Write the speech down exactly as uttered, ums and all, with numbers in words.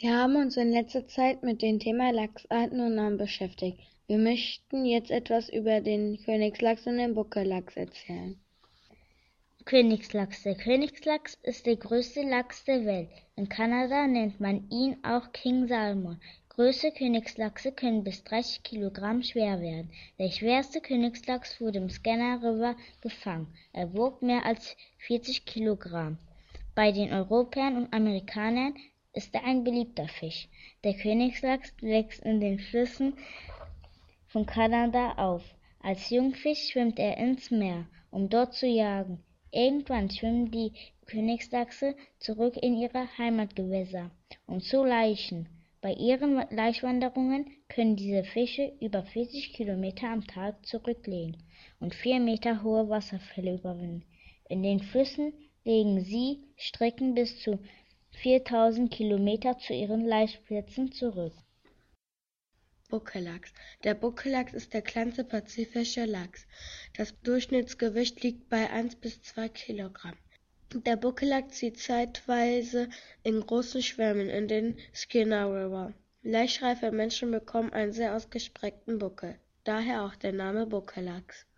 Wir haben uns in letzter Zeit mit dem Thema Lachsarten und Namen beschäftigt. Wir möchten jetzt etwas über den Königslachs und den Buckellachs erzählen. Königslachs. Der Königslachs ist der größte Lachs der Welt. In Kanada nennt man ihn auch King Salmon. Größere Königslachse können bis dreißig Kilogramm schwer werden. Der schwerste Königslachs wurde im Scanner River gefangen. Er wog mehr als vierzig Kilogramm. Bei den Europäern und Amerikanern ist er ein beliebter Fisch. Der Königslachs wächst in den Flüssen von Kanada auf. Als Jungfisch schwimmt er ins Meer, um dort zu jagen. Irgendwann schwimmen die Königslachse zurück in ihre Heimatgewässer, um zu laichen. Bei ihren Laichwanderungen können diese Fische über vierzig Kilometer am Tag zurücklegen und vier Meter hohe Wasserfälle überwinden. In den Flüssen legen sie Strecken bis zu viertausend Kilometer zu ihren Laichplätzen zurück. Buckellachs. Der Buckellachs ist der kleinste pazifische Lachs. Das Durchschnittsgewicht liegt bei eins bis zwei Kilogramm. Der Buckellachs zieht zeitweise in großen Schwärmen in den Skinner River. Laichreife Menschen bekommen einen sehr ausgeprägten Buckel, daher auch der Name Buckellachs.